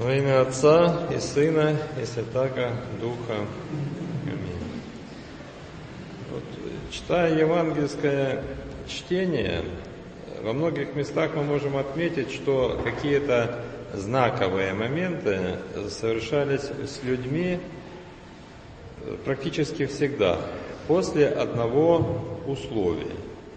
Во имя Отца и Сына и Святаго Духа. Аминь. Вот, читая евангельское чтение, во многих местах мы можем отметить, что какие-то знаковые моменты совершались с людьми практически всегда после одного условия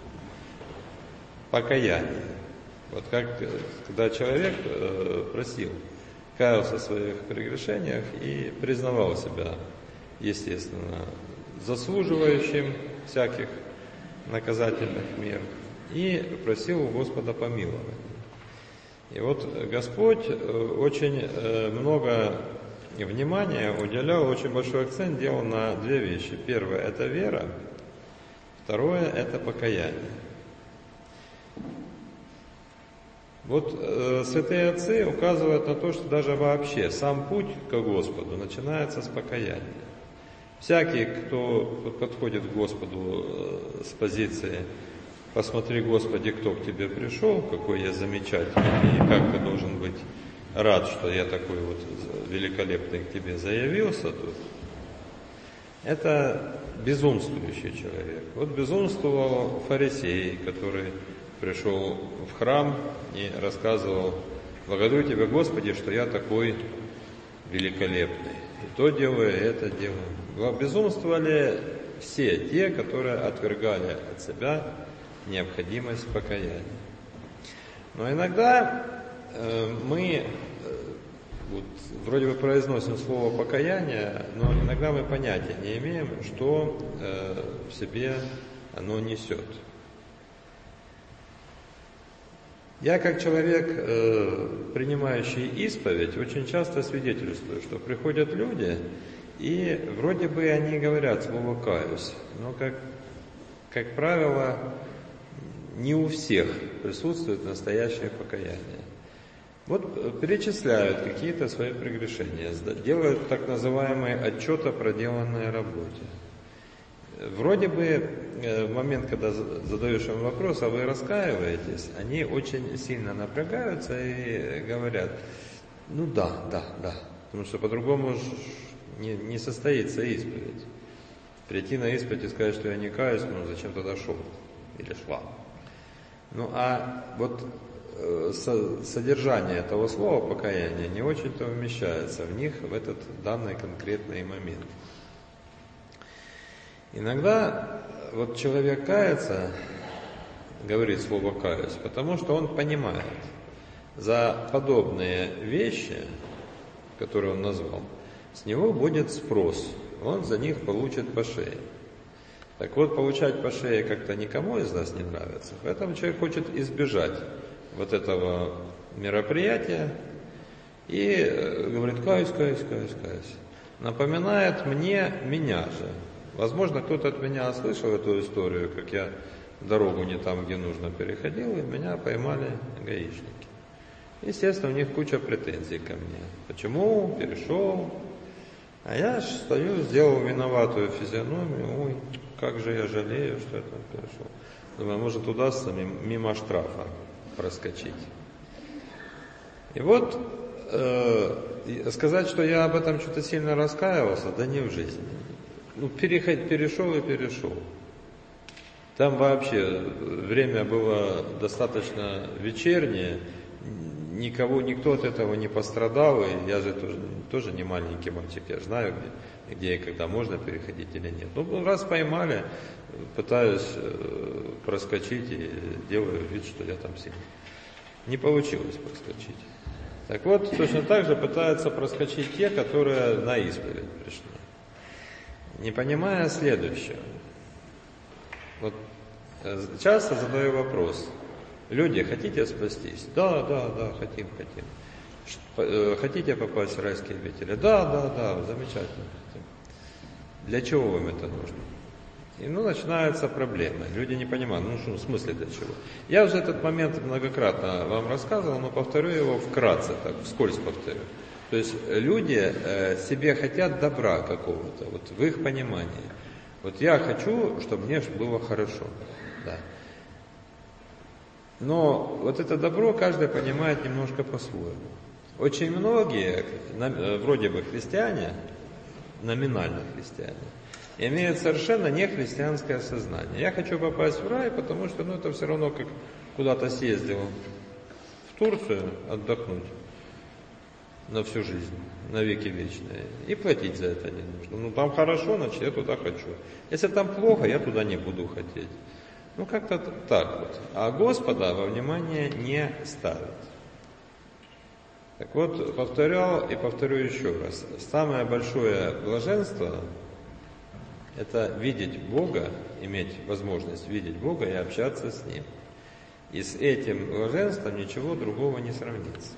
– покаяния. Вот как когда человек каялся в своих прегрешениях и признавал себя, естественно, заслуживающим всяких наказательных мер и просил у Господа помилования. И вот Господь очень много внимания уделял, очень большой акцент делал на две вещи. Первое – это вера, второе – это покаяние. Вот святые отцы указывают на то, что даже вообще сам путь к Господу начинается с покаяния. Всякий, кто подходит к Господу с позиции «Посмотри, Господи, кто к тебе пришел, какой я замечательный, и как ты должен быть рад, что я такой вот великолепный к тебе заявился тут», это безумствующий человек. Вот безумствовал фарисей, который пришел в храм и рассказывал: «Благодарю Тебя, Господи, что я такой великолепный. И то делаю, и это делаю». Безумствовали все те, которые отвергали от себя необходимость покаяния. Но иногда мы вот, вроде бы произносим слово «покаяние», но иногда мы понятия не имеем, что в себе оно несет. Я, как человек, принимающий исповедь, очень часто свидетельствую, что приходят люди, и вроде бы они говорят слово «каюсь», но, как правило, не у всех присутствует настоящее покаяние. Вот перечисляют какие-то свои прегрешения, делают так называемый отчет о проделанной работе. Вроде бы в момент, когда задаешь им вопрос, а вы раскаиваетесь, они очень сильно напрягаются и говорят: ну да, потому что по-другому не состоится исповедь. Прийти на исповедь и сказать, что я не каюсь, ну зачем тогда шел или шла? Ну а вот содержание этого слова покаяние не очень-то вмещается в них в этот данный конкретный момент. Иногда вот человек кается, говорит слово «каюсь», потому что он понимает, за подобные вещи, которые он назвал, с него будет спрос, он за них получит по шее. Так вот, получать по шее как-то никому из нас не нравится, поэтому человек хочет избежать вот этого мероприятия и говорит: «Каюсь». Напоминает мне меня же. Возможно, кто-то от меня слышал эту историю, как я дорогу не там, где нужно, переходил, и меня поймали гаишники. Естественно, у них куча претензий ко мне. Почему перешел? А я стою, сделал виноватую физиономию. Ой, как же я жалею, что я там перешел. Думаю, может, удастся мимо штрафа проскочить. И вот сказать, что я об этом что-то сильно раскаивался, да не в жизни. Ну, перешел. Там вообще время было достаточно вечернее, никто от этого не пострадал, и я же тоже не маленький мальчик, я знаю, где и когда можно переходить или нет. Ну, раз поймали, пытаюсь проскочить и делаю вид, что я там сильный. Не получилось проскочить. Так вот, точно так же пытаются проскочить те, которые на исповедь пришли, не понимая следующего. Вот часто задаю вопрос: люди, хотите спастись? Да, хотим. Хотите попасть в райские обители? Да, замечательно хотим. Для чего вам это нужно? И начинаются проблемы. Люди не понимают, в смысле для чего? Я уже этот момент многократно вам рассказывал, но повторю его вкратце, так, вскользь повторю. То есть люди себе хотят добра какого-то, вот в их понимании. Вот я хочу, чтобы мне было хорошо. Да. Но вот это добро каждый понимает немножко по-своему. Очень многие, вроде бы христиане, номинально христиане, имеют совершенно не христианское сознание. Я хочу попасть в рай, потому что это все равно как куда-то съездил в Турцию отдохнуть на всю жизнь, на веки вечные. И платить за это не нужно. Там хорошо, значит я туда хочу. Если там плохо, я туда не буду хотеть. Как-то так вот. А Господа во внимание не ставит. Так вот, повторял и повторю еще раз. Самое большое блаженство – это видеть Бога, иметь возможность видеть Бога и общаться с Ним. И с этим блаженством ничего другого не сравнится.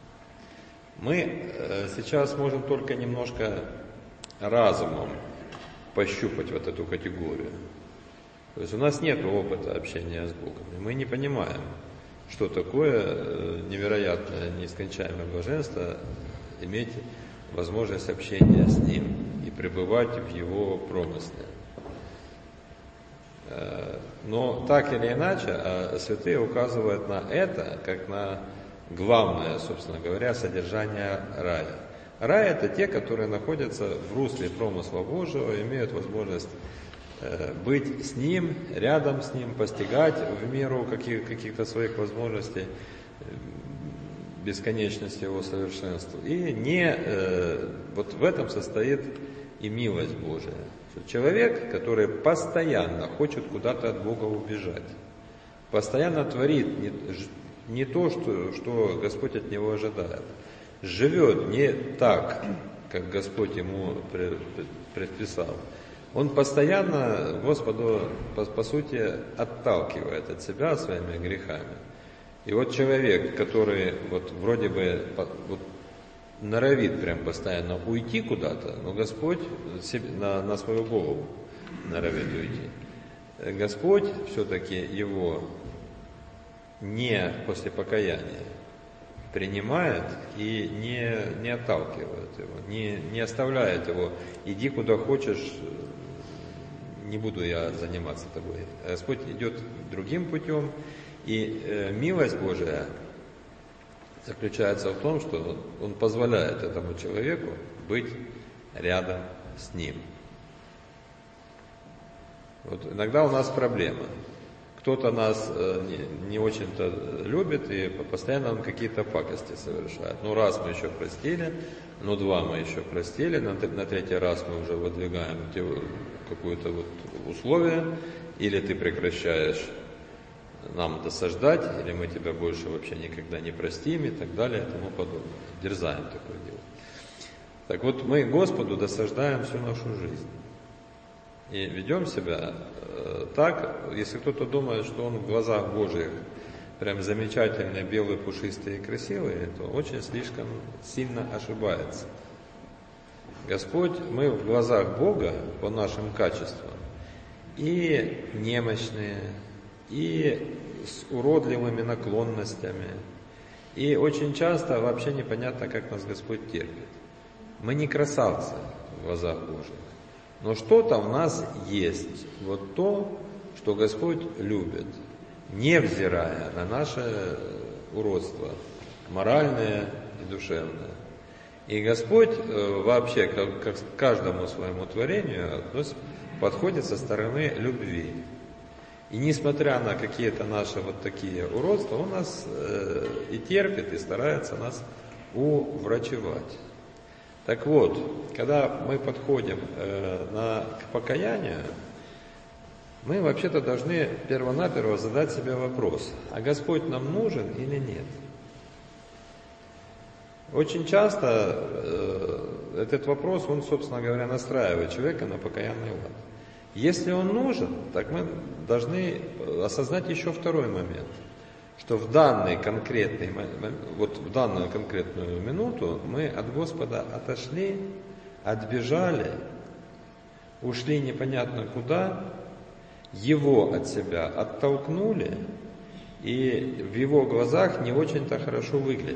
Мы сейчас можем только немножко разумом пощупать вот эту категорию. То есть у нас нет опыта общения с Богом, и мы не понимаем, что такое невероятное, нескончаемое блаженство, иметь возможность общения с Ним и пребывать в Его промысле. Но так или иначе, святые указывают на это, как на главное, собственно говоря, содержание рая. Рай – это те, которые находятся в русле промысла Божьего, имеют возможность быть с Ним, рядом с Ним, постигать в меру каких-то своих возможностей бесконечности Его совершенства. И вот в этом состоит и милость Божия. Человек, который постоянно хочет куда-то от Бога убежать, постоянно творит не то, что Господь от него ожидает, живет не так, как Господь ему предписал, он постоянно Господу, по сути, отталкивает от себя своими грехами. И вот человек, который вроде бы норовит прям постоянно уйти куда-то, но Господь на свою голову норовит уйти. Господь все-таки его не после покаяния принимает и не отталкивает его, не оставляет его, иди куда хочешь, не буду я заниматься тобой. Господь идет другим путем, и милость Божия заключается в том, что Он позволяет этому человеку быть рядом с Ним. Иногда у нас проблема. Кто-то нас не очень-то любит, и постоянно он какие-то пакости совершает. Раз мы еще простили, два мы еще простили, на третий раз мы уже выдвигаем какое-то условие, или ты прекращаешь нам досаждать, или мы тебя больше вообще никогда не простим, и так далее, и тому подобное. Дерзаем такое дело. Так вот, мы Господу досаждаем всю нашу жизнь. И ведем себя так, если кто-то думает, что он в глазах Божьих прям замечательный, белый, пушистый и красивый, то очень слишком сильно ошибается. Господь, мы в глазах Бога по нашим качествам и немощные, и с уродливыми наклонностями, и очень часто вообще непонятно, как нас Господь терпит. Мы не красавцы в глазах Божьих. Но что-то в нас есть, то, что Господь любит, невзирая на наше уродство, моральное и душевное. И Господь вообще, как к каждому своему творению, подходит со стороны любви. И несмотря на какие-то наши такие уродства, Он нас и терпит, и старается нас уврачевать. Так вот, когда мы подходим к покаянию, мы вообще-то должны перво-наперво задать себе вопрос, а Господь нам нужен или нет? Очень часто этот вопрос, он, собственно говоря, настраивает человека на покаянный лад. Если он нужен, так мы должны осознать еще второй момент, что в данную конкретную минуту мы от Господа отошли, отбежали, ушли непонятно куда, Его от себя оттолкнули, и в Его глазах не очень-то хорошо выглядит.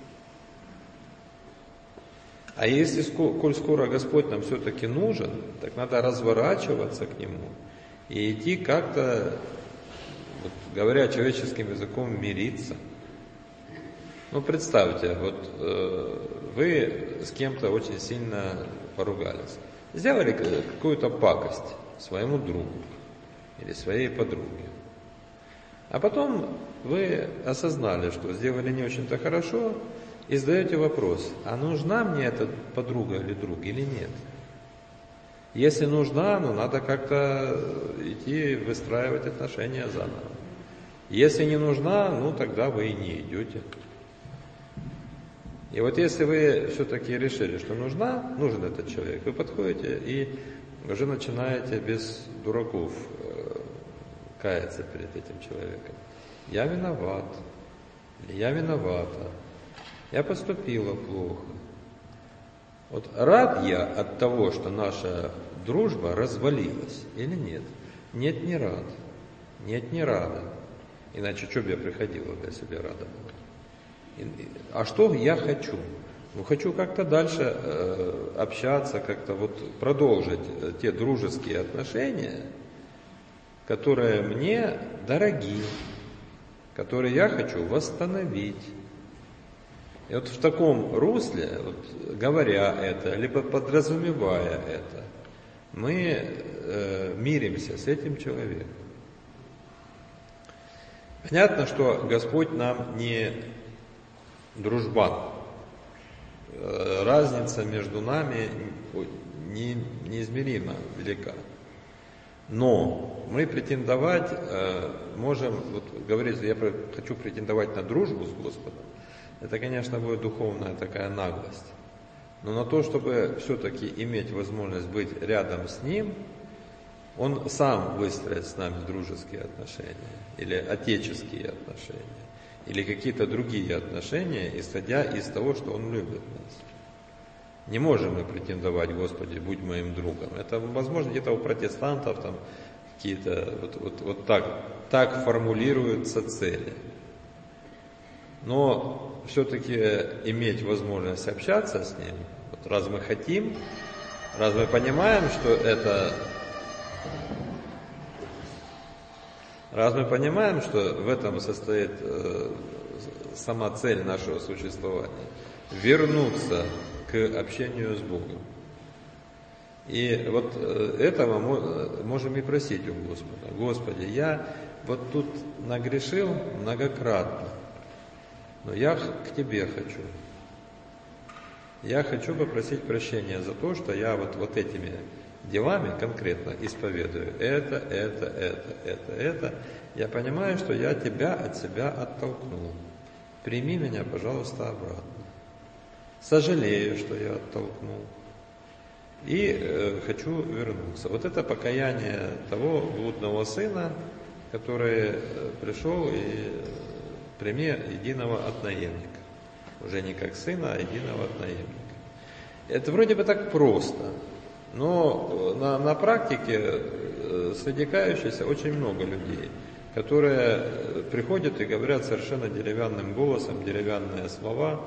А если, коль скоро Господь нам все-таки нужен, так надо разворачиваться к Нему и идти как-то, говоря человеческим языком, мириться. Ну, представьте, вот вы с кем-то очень сильно поругались. Сделали какую-то пакость своему другу или своей подруге. А потом вы осознали, что сделали не очень-то хорошо, и задаете вопрос, а нужна мне эта подруга или друг, или нет? Если нужна, ну надо как-то идти выстраивать отношения заново. Если не нужна, ну тогда вы и не идете. И вот если вы все-таки решили, что нужен этот человек, вы подходите и уже начинаете без дураков каяться перед этим человеком. Я виноват, или я виновата, я поступила плохо. Вот рад я от того, что наша дружба развалилась или нет? Нет, не рад. Нет, не рада. Иначе что бы я приходила, для себя рада была? А что я хочу? Ну, хочу как-то дальше общаться, как-то вот продолжить те дружеские отношения, которые мне дороги, которые я хочу восстановить. И вот в таком русле, вот, говоря это, либо подразумевая это, мы миримся с этим человеком. Понятно, что Господь нам не дружбан. Разница между нами неизмеримо велика. Но мы претендовать можем, вот говорить, я хочу претендовать на дружбу с Господом, это, конечно, будет духовная такая наглость. Но на то, чтобы все-таки иметь возможность быть рядом с Ним, Он сам выстроит с нами дружеские отношения, или отеческие отношения, или какие-то другие отношения, исходя из того, что Он любит нас. Не можем мы претендовать, Господи, будь моим другом. Это, возможно, где-то у протестантов там какие-то вот так формулируются цели. Но все-таки иметь возможность общаться с Ним, вот раз мы хотим, раз мы понимаем, что это... Раз мы понимаем, что в этом состоит сама цель нашего существования, вернуться к общению с Богом. И вот этого мы можем и просить у Господа. Господи, я вот тут нагрешил многократно, но я к Тебе хочу. Я хочу попросить прощения за то, что я вот этими делами конкретно исповедую это. Я понимаю, что я Тебя от себя оттолкнул. Прими меня, пожалуйста, обратно. Сожалею, что я оттолкнул. И хочу вернуться. Вот это покаяние того блудного сына, который пришел и прими единого от наемника. Уже не как сына, а единого от наемника. Это вроде бы так просто. Но на практике среди кающихся очень много людей, которые приходят и говорят совершенно деревянным голосом, деревянные слова,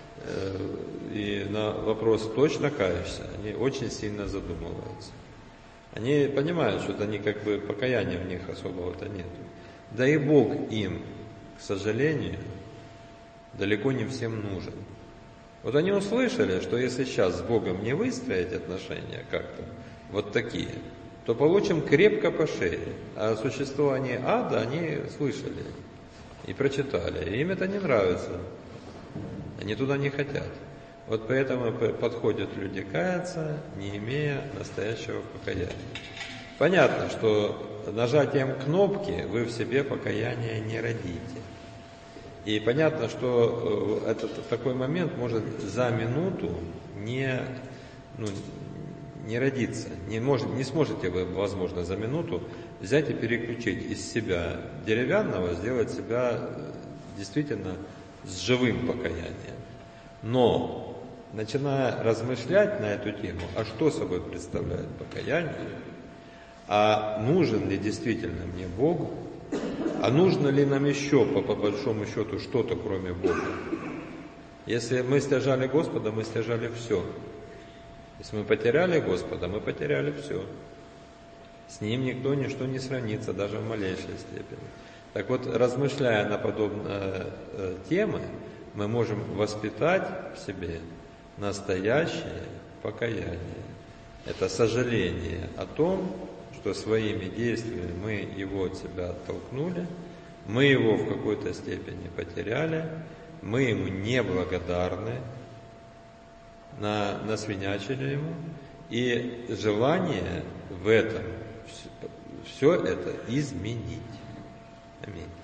и на вопрос «точно каешься?» они очень сильно задумываются. Они понимают, что они как бы покаяния в них особого-то нет. Да и Бог им, к сожалению, далеко не всем нужен. Вот они услышали, что если сейчас с Богом не выстроить отношения как-то, вот такие, то получим крепко по шее. А о существовании ада они слышали и прочитали. И им это не нравится. Они туда не хотят. Вот поэтому подходят люди каяться, не имея настоящего покаяния. Понятно, что нажатием кнопки вы в себе покаяние не родите. И понятно, что этот такой момент может за минуту не родиться. Не сможете вы, возможно, за минуту взять и переключить из себя деревянного, сделать себя действительно с живым покаянием. Но, начиная размышлять на эту тему, а что собой представляет покаяние, а нужен ли действительно мне Бог, а нужно ли нам еще, по большому счету, что-то кроме Бога? Если мы стяжали Господа, мы стяжали все. Если мы потеряли Господа, мы потеряли все. С Ним никто, ничто не сравнится, даже в малейшей степени. Так вот, размышляя на подобные темы, мы можем воспитать в себе настоящее покаяние. Это сожаление о том, что своими действиями мы его от себя оттолкнули, мы его в какой-то степени потеряли, мы ему неблагодарны, насвинячили ему, и желание в этом все это изменить. Аминь.